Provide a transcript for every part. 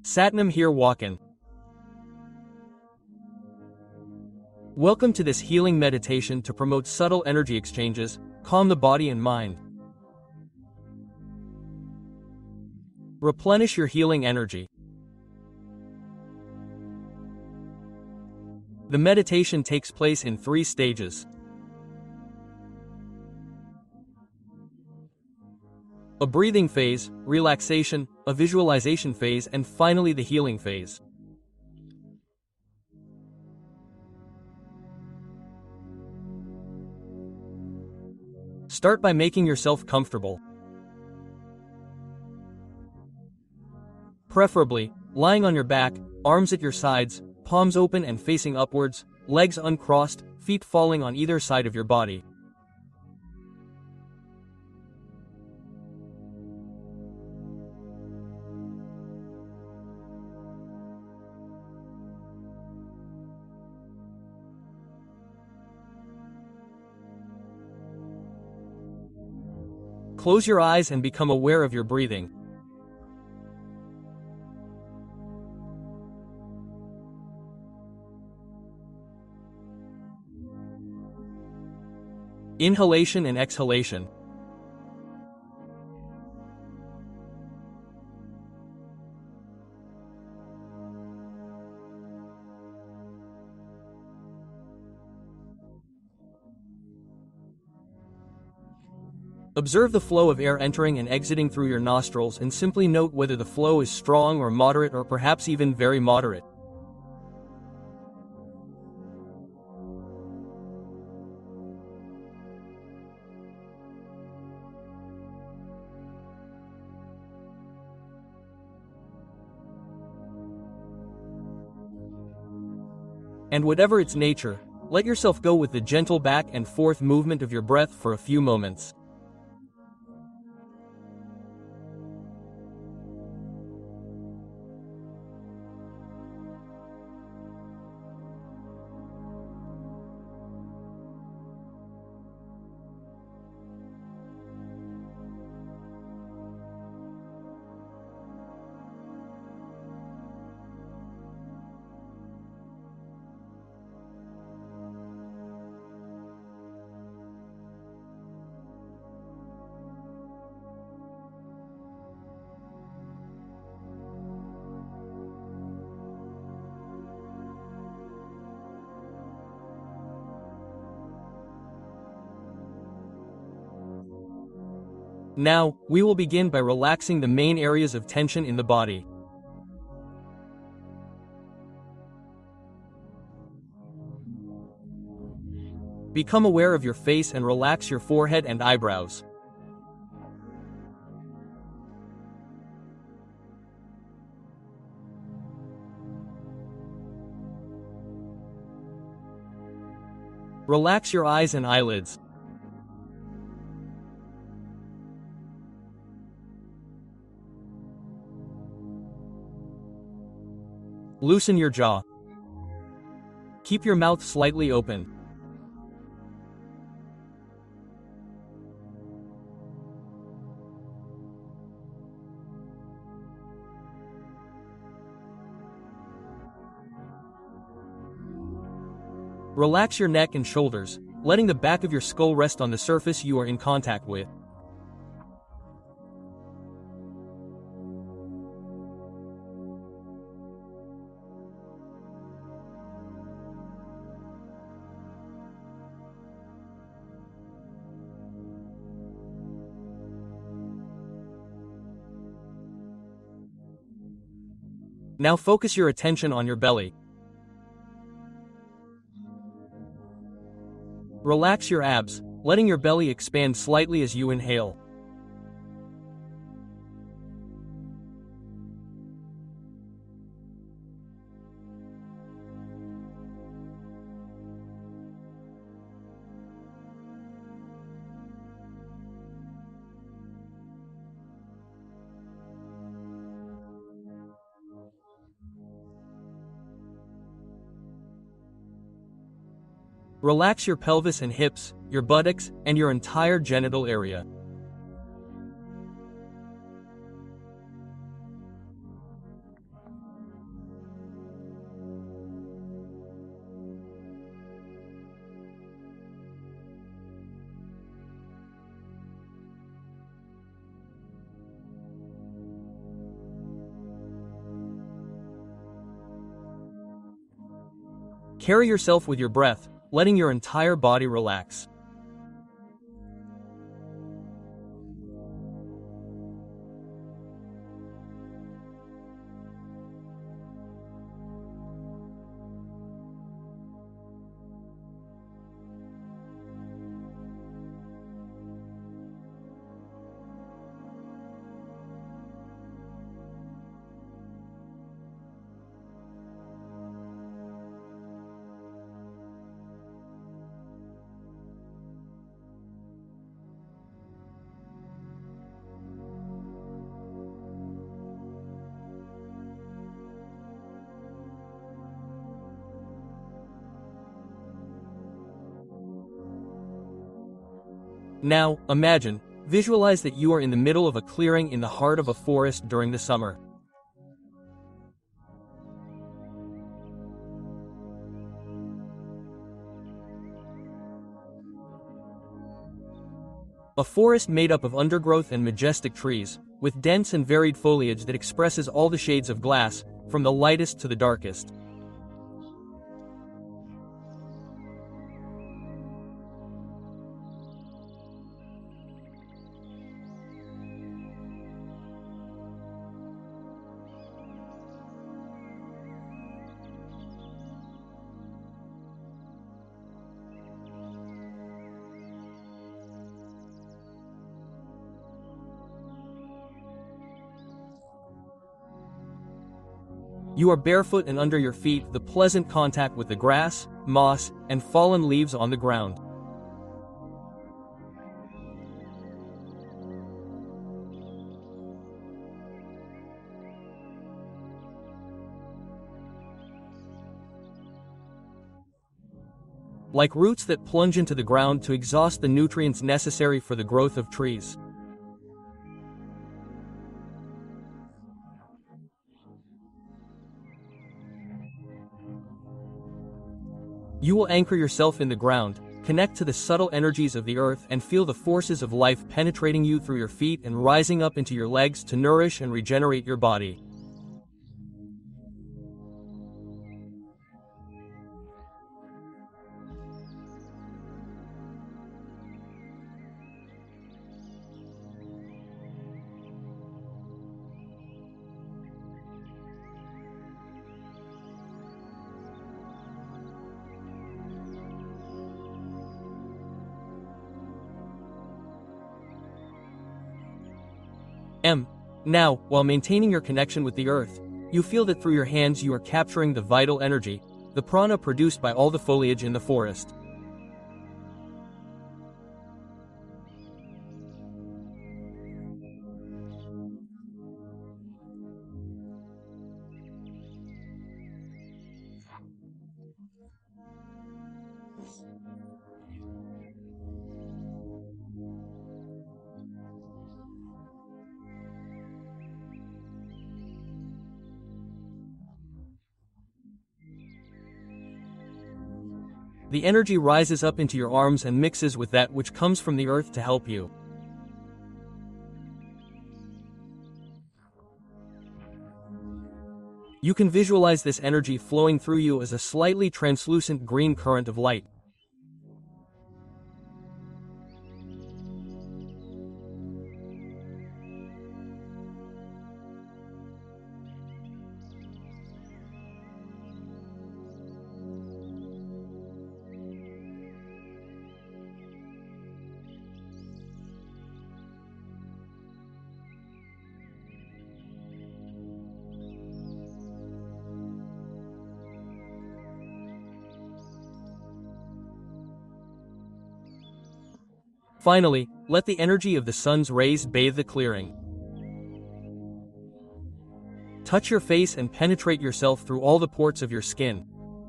Satnam here walkin'. Welcome to this healing meditation to promote subtle energy exchanges, calm the body and mind. Replenish your healing energy. The meditation takes place in 3 stages. A breathing phase, relaxation, a visualization phase, and finally the healing phase. Start by making yourself comfortable. Preferably, lying on your back, arms at your sides, palms open and facing upwards, legs uncrossed, feet falling on either side of your body. Close your eyes and become aware of your breathing. Inhalation and exhalation. Observe the flow of air entering and exiting through your nostrils and simply note whether the flow is strong or moderate or perhaps even very moderate. And whatever its nature, let yourself go with the gentle back and forth movement of your breath for a few moments. Now, we will begin by relaxing the main areas of tension in the body. Become aware of your face and relax your forehead and eyebrows. Relax your eyes and eyelids. Loosen your jaw. Keep your mouth slightly open. Relax your neck and shoulders, letting the back of your skull rest on the surface you are in contact with. Now focus your attention on your belly. Relax your abs, letting your belly expand slightly as you inhale. Relax your pelvis and hips, your buttocks, and your entire genital area. Carry yourself with your breath, letting your entire body relax. Now, visualize that you are in the middle of a clearing in the heart of a forest during the summer. A forest made up of undergrowth and majestic trees, with dense and varied foliage that expresses all the shades of glass, from the lightest to the darkest. You are barefoot, and under your feet the pleasant contact with the grass, moss, and fallen leaves on the ground. Like roots that plunge into the ground to exhaust the nutrients necessary for the growth of trees. You will anchor yourself in the ground, connect to the subtle energies of the earth, and feel the forces of life penetrating you through your feet and rising up into your legs to nourish and regenerate your body. Now, while maintaining your connection with the earth, you feel that through your hands you are capturing the vital energy, the prana produced by all the foliage in the forest. The energy rises up into your arms and mixes with that which comes from the earth to help you. You can visualize this energy flowing through you as a slightly translucent green current of light. Finally, let the energy of the sun's rays bathe the clearing. Touch your face and penetrate yourself through all the pores of your skin.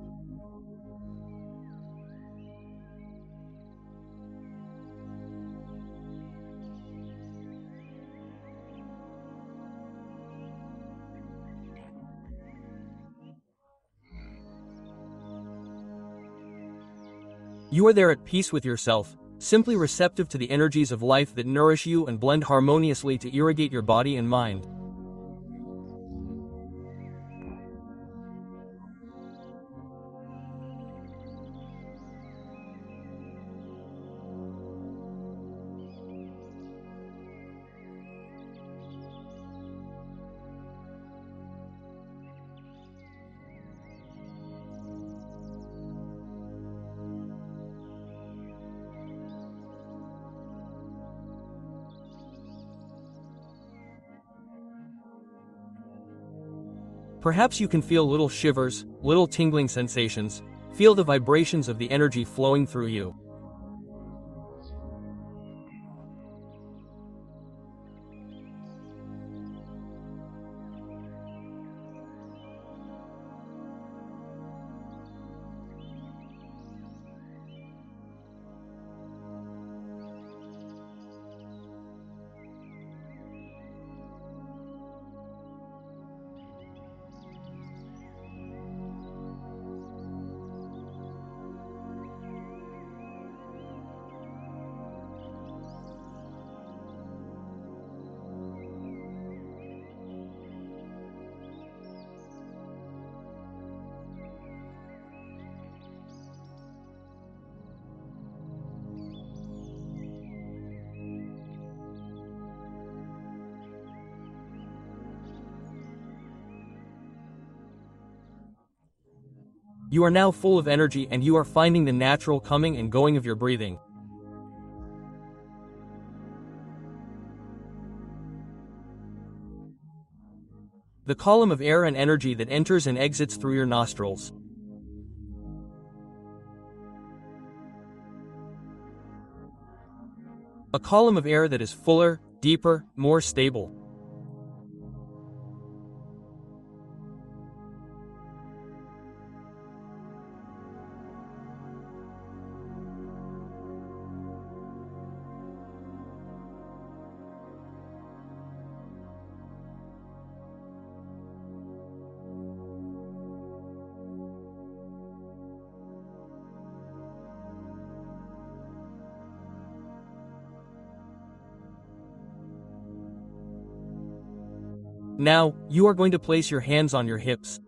You are there at peace with yourself, simply receptive to the energies of life that nourish you and blend harmoniously to irrigate your body and mind. Perhaps you can feel little shivers, little tingling sensations. Feel the vibrations of the energy flowing through you. You are now full of energy and you are finding the natural coming and going of your breathing. The column of air and energy that enters and exits through your nostrils. A column of air that is fuller, deeper, more stable. Now, you are going to place your hands on your hips.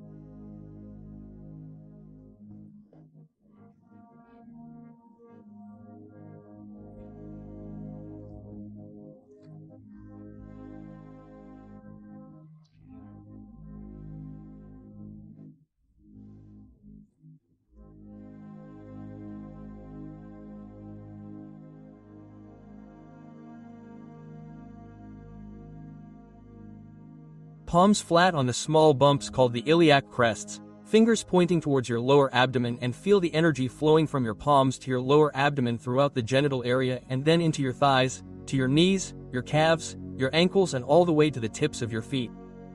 Palms flat on the small bumps called the iliac crests, fingers pointing towards your lower abdomen, and feel the energy flowing from your palms to your lower abdomen throughout the genital area and then into your thighs, to your knees, your calves, your ankles, and all the way to the tips of your feet.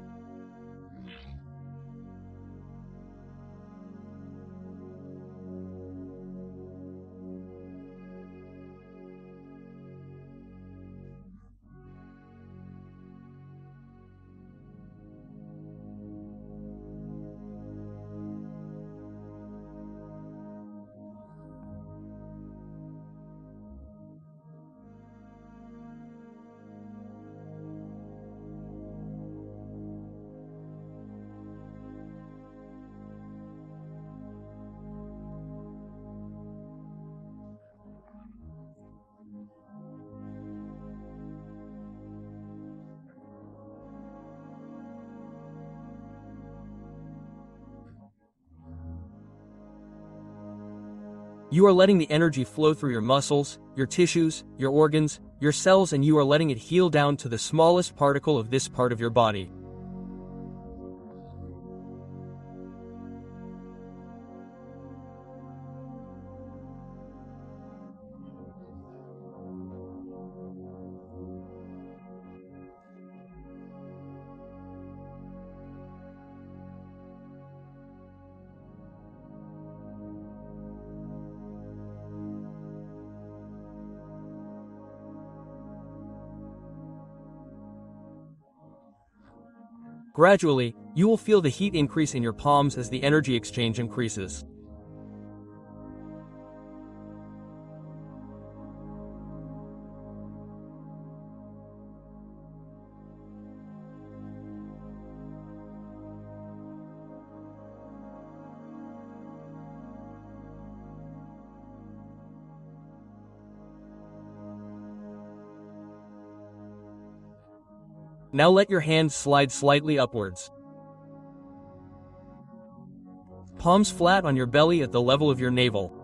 You are letting the energy flow through your muscles, your tissues, your organs, your cells, and you are letting it heal down to the smallest particle of this part of your body. Gradually, you will feel the heat increase in your palms as the energy exchange increases. Now let your hands slide slightly upwards. Palms flat on your belly at the level of your navel.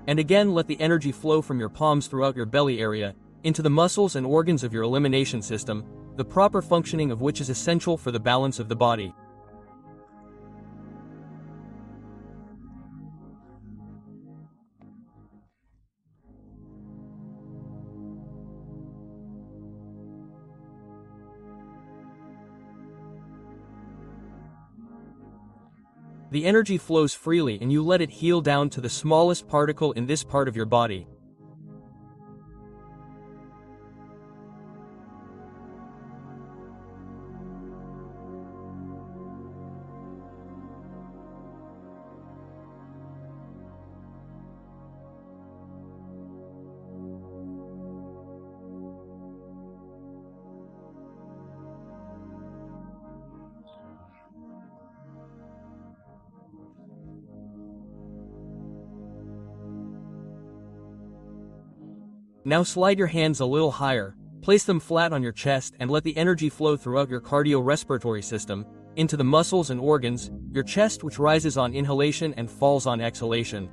And again, let the energy flow from your palms throughout your belly area, into the muscles and organs of your elimination system, the proper functioning of which is essential for the balance of the body. The energy flows freely and you let it heal down to the smallest particle in this part of your body. Now slide your hands a little higher, place them flat on your chest and let the energy flow throughout your cardiorespiratory system, into the muscles and organs, your chest which rises on inhalation and falls on exhalation.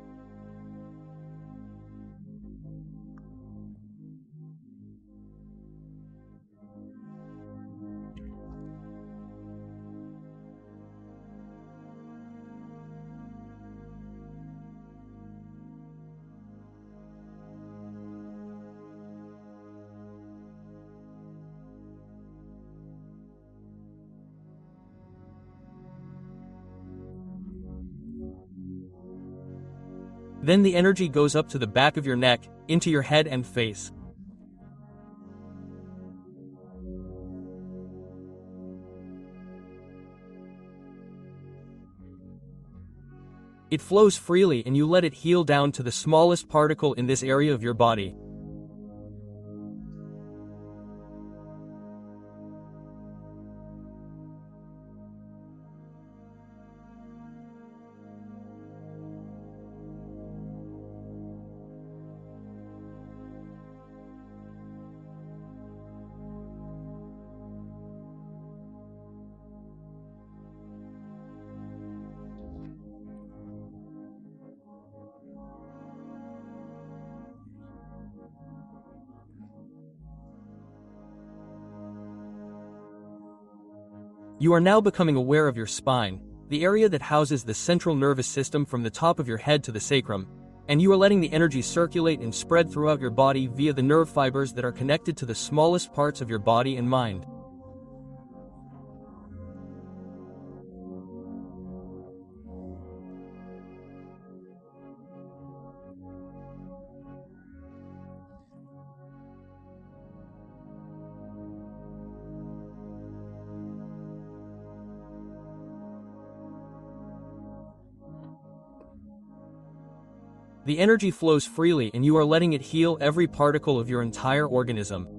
Then the energy goes up to the back of your neck, into your head and face. It flows freely and you let it heal down to the smallest particle in this area of your body. You are now becoming aware of your spine, the area that houses the central nervous system from the top of your head to the sacrum, and you are letting the energy circulate and spread throughout your body via the nerve fibers that are connected to the smallest parts of your body and mind. The energy flows freely and you are letting it heal every particle of your entire organism.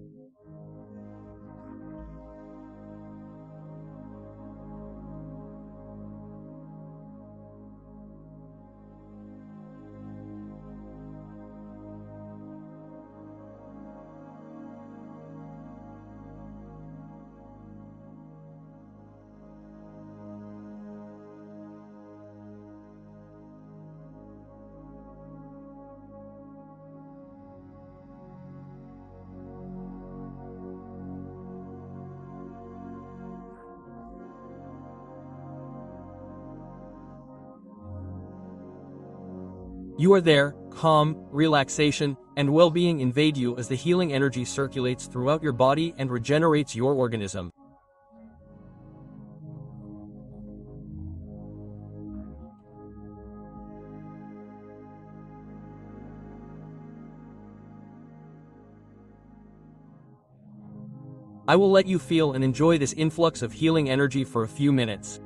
You are there, calm, relaxation, and well-being invade you as the healing energy circulates throughout your body and regenerates your organism. I will let you feel and enjoy this influx of healing energy for a few minutes.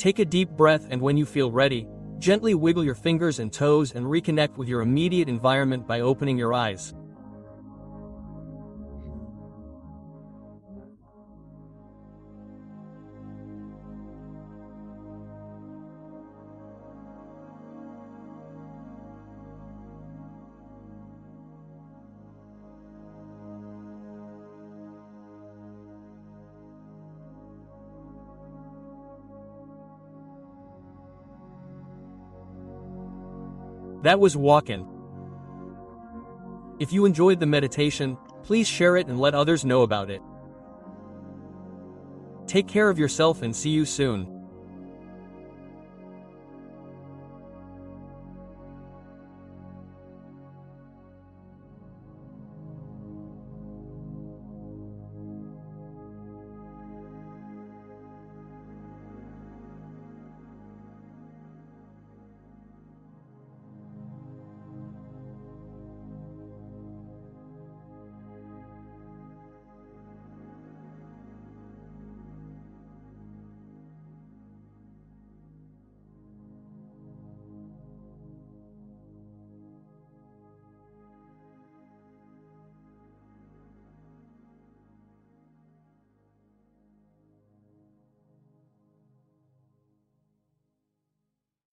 Take a deep breath, and when you feel ready, gently wiggle your fingers and toes and reconnect with your immediate environment by opening your eyes. That was walking. If you enjoyed the meditation, please share it and let others know about it. Take care of yourself and see you soon.